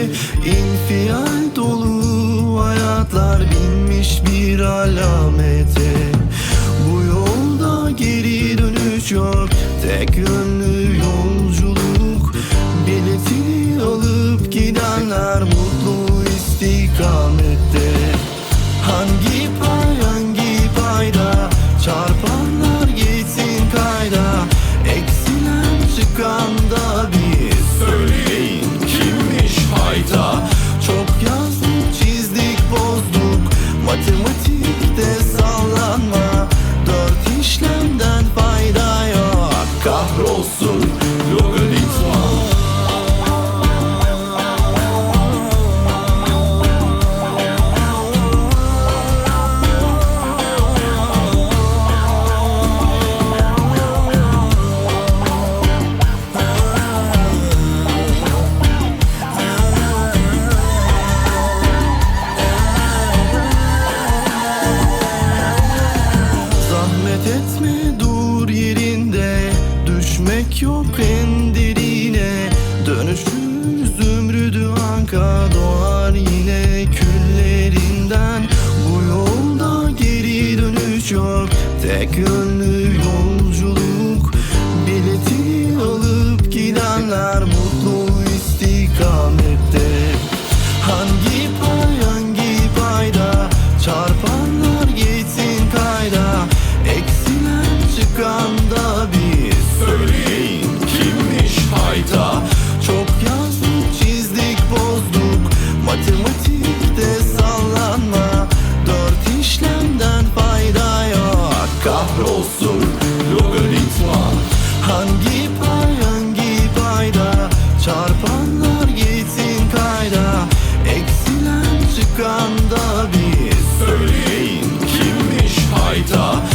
İnfial dolu hayatlar binmiş bir alamete. Bu yolda geri dönüş yok, tek yönlü yolculuk. Biletini alıp gidenler mutlu istikamette. Hangi pay hangi payda, çarpanlar gitsin kayda. Eksilen çıkan da biz, söyleyin kimmiş hayta. Çok yazdık çizdik bozduk, matematikte sallanma. 4 işlemden fayda yok, kahrolsun logaritma. Etme dur yerinde, düşmek yok en derine. Dönüşür zümrüdü anka, doğar yine küllerinden. Bu yolda geri dönüş yok, tek yönlü yolculuk. Biletini alıp gidenler mutlu istikamette. Hangi pay hangi payda, çarpanlar gitsin kayda. Eksilen çıkan da biz, söyleyin kimmiş hayta. Çok yazdık çizdik bozduk, matematikte sallanma. 4 işlemden fayda yok, kahrolsun logaritma. Hangi pay hangi payda, çarpanlar gitsin kayda. Eksilen çıkan da biz, söyleyin kimmiş hayta.